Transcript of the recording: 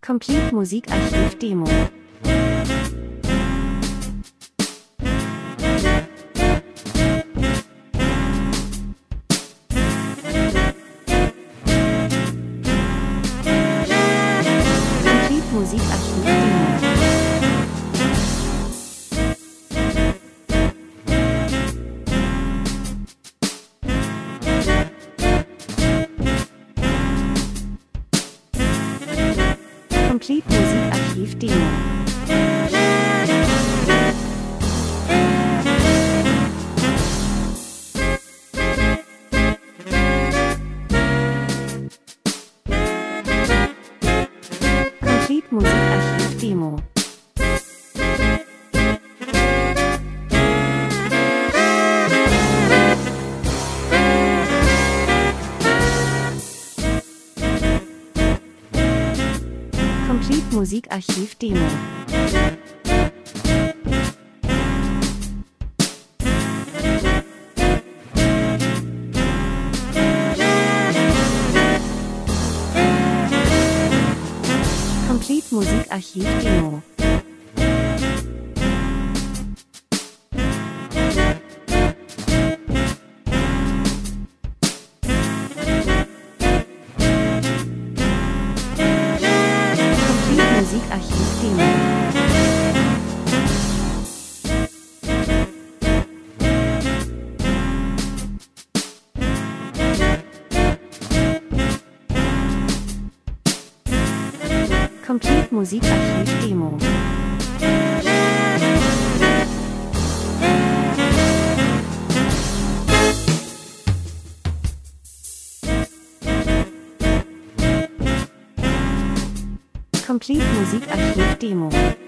Complete Musikarchiv Demo. Complete Musikarchiv Demo. Complete Musikarchiv Demo. Complete Musikarchiv Demo. Complete Musikarchiv Demo. Complete Musikarchiv Demo. Musikarchiv Demo. Complete Musikarchiv Demo. Complete Musikarchiv Demo.